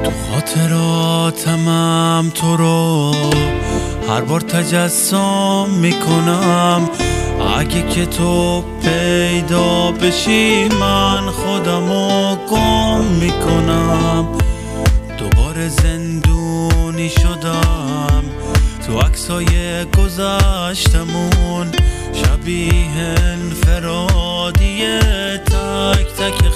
خاطراتم تو رو هر بار تجسم میکنم. اگه که تو پیدا بشی من خودمو گم میکنم. دوباره زندونی شدم تو عکسای گذشتمون، شبیه انفرادی تک تک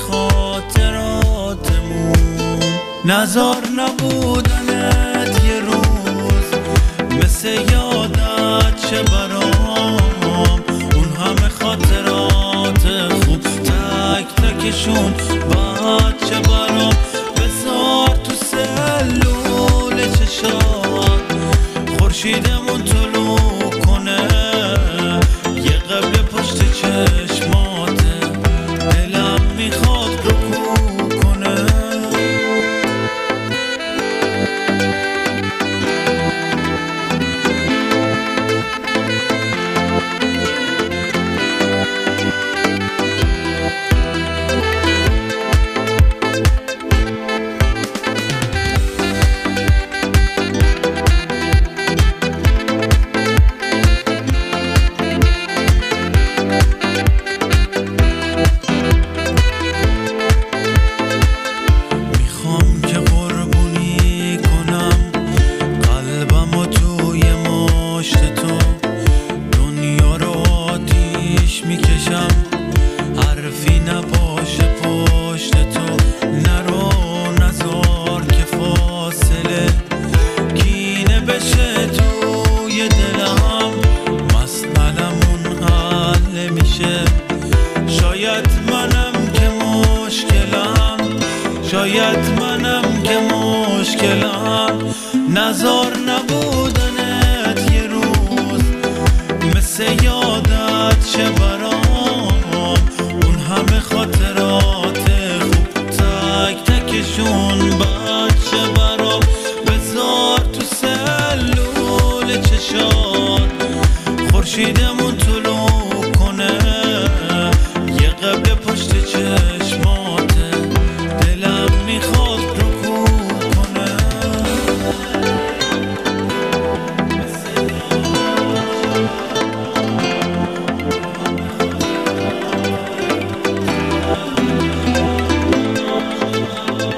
خاطراتمون. نزار نبودنت یه روز مثل یادت چه برام، اون همه خاطرات خوب تک تکشون بعد چه برام. بذار تو سلول چشات خورشیدمون طلوع کنه، یه قبل پشت چشماته دلم میخواد رکوع کنه. حرفی نباشه پشت تو، نرو نزار که فاصله کینه بشه توی دلم. مسئلمون حل میشه، شاید منم که مشکلم. نزار نبودنت یه روز مثل یادت چه برام، اون همه خاطرات خوب تک تکشون بعد چه برام. بذار تو سلول چشات خورشیدمون طلوع کنه، یه قبل پشت چشماته دلم میخواد رکوع کنه.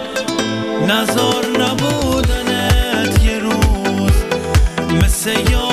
نزار نبودنت یه روز مثل